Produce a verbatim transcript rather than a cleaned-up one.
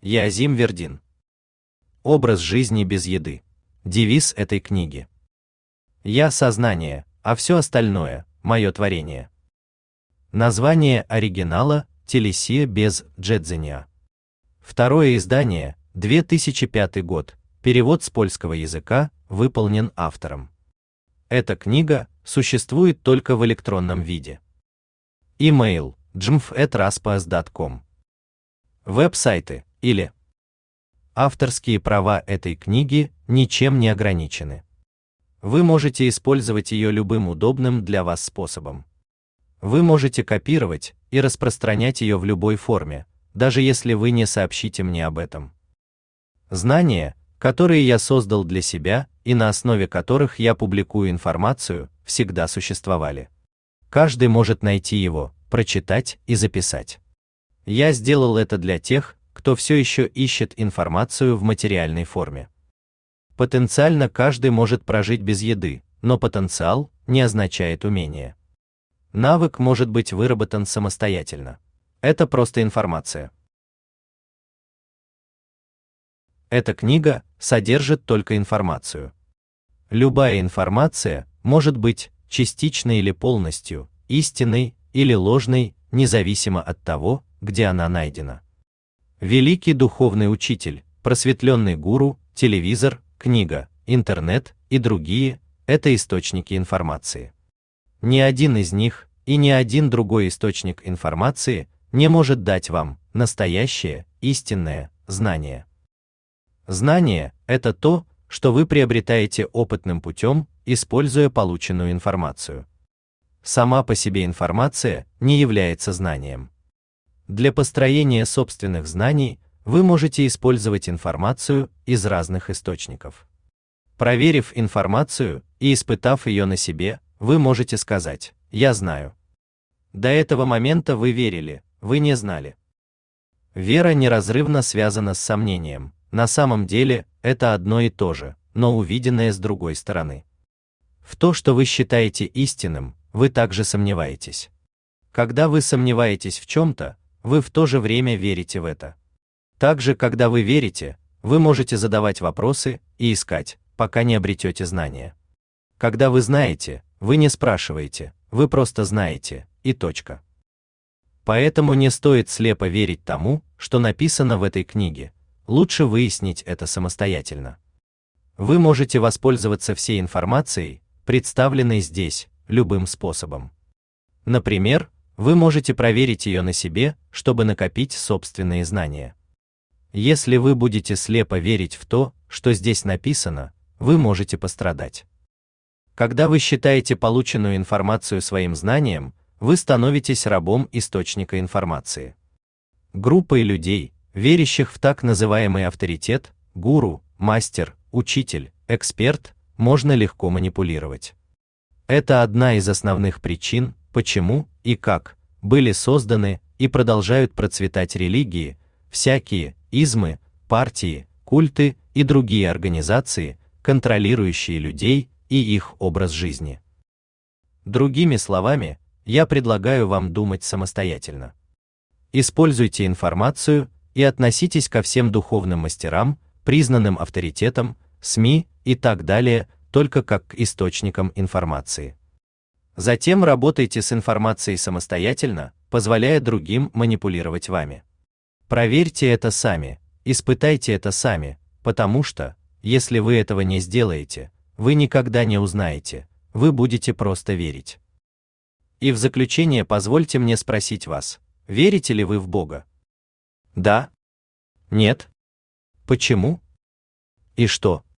Яазим Вердин. Образ жизни без еды. Девиз этой книги. Я сознание, а все остальное – мое творение. Название оригинала – Телесия без Джедзения. Второе издание, две тысячи пятый год, перевод с польского языка, выполнен автором. Эта книга существует только в электронном виде. Email джмф эт распас точка ком. Веб-сайты или. Авторские права этой книги ничем не ограничены. Вы можете использовать ее любым удобным для вас способом. Вы можете копировать и распространять ее в любой форме, даже если вы не сообщите мне об этом. Знания, которые я создал для себя и на основе которых я публикую информацию, всегда существовали. Каждый может найти его, прочитать и записать. Я сделал это для тех, кто все еще ищет информацию в материальной форме. Потенциально каждый может прожить без еды, но потенциал не означает умение. Навык может быть выработан самостоятельно. Это просто информация. Эта книга содержит только информацию. Любая информация может быть частично или полностью истинной или ложной, независимо от того, где она найдена. Великий духовный учитель, просветленный гуру, телевизор, книга, интернет и другие – это источники информации. Ни один из них и ни один другой источник информации не может дать вам настоящее, истинное знание. Знание – это то, что вы приобретаете опытным путем, используя полученную информацию. Сама по себе информация не является знанием. Для построения собственных знаний вы можете использовать информацию из разных источников. Проверив информацию и испытав ее на себе, вы можете сказать: «Я знаю». До этого момента вы верили, вы не знали. Вера неразрывно связана с сомнением. На самом деле, это одно и то же, но увиденное с другой стороны. В то, что вы считаете истинным, вы также сомневаетесь. Когда вы сомневаетесь в чем-то, вы в то же время верите в это. Также, когда вы верите, вы можете задавать вопросы и искать, пока не обретете знания. Когда вы знаете, вы не спрашиваете, вы просто знаете, и точка. Поэтому не стоит слепо верить тому, что написано в этой книге. Лучше выяснить это самостоятельно. Вы можете воспользоваться всей информацией, представленной здесь, любым способом. Например, вы можете проверить ее на себе, чтобы накопить собственные знания. Если вы будете слепо верить в то, что здесь написано, вы можете пострадать. Когда вы считаете полученную информацию своим знанием, вы становитесь рабом источника информации. Группой людей, верящих в так называемый авторитет, гуру, мастер, учитель, эксперт, можно легко манипулировать. Это одна из основных причин, почему и как были созданы и продолжают процветать религии, всякие измы, партии, культы и другие организации, контролирующие людей и их образ жизни. Другими словами, я предлагаю вам думать самостоятельно. Используйте информацию и относитесь ко всем духовным мастерам, признанным авторитетам, СМИ и так далее, только как к источникам информации. Затем работайте с информацией самостоятельно, позволяя другим манипулировать вами. Проверьте это сами, испытайте это сами, потому что, если вы этого не сделаете, вы никогда не узнаете, вы будете просто верить. И в заключение позвольте мне спросить вас, верите ли вы в Бога? Да? Нет? Почему? И что?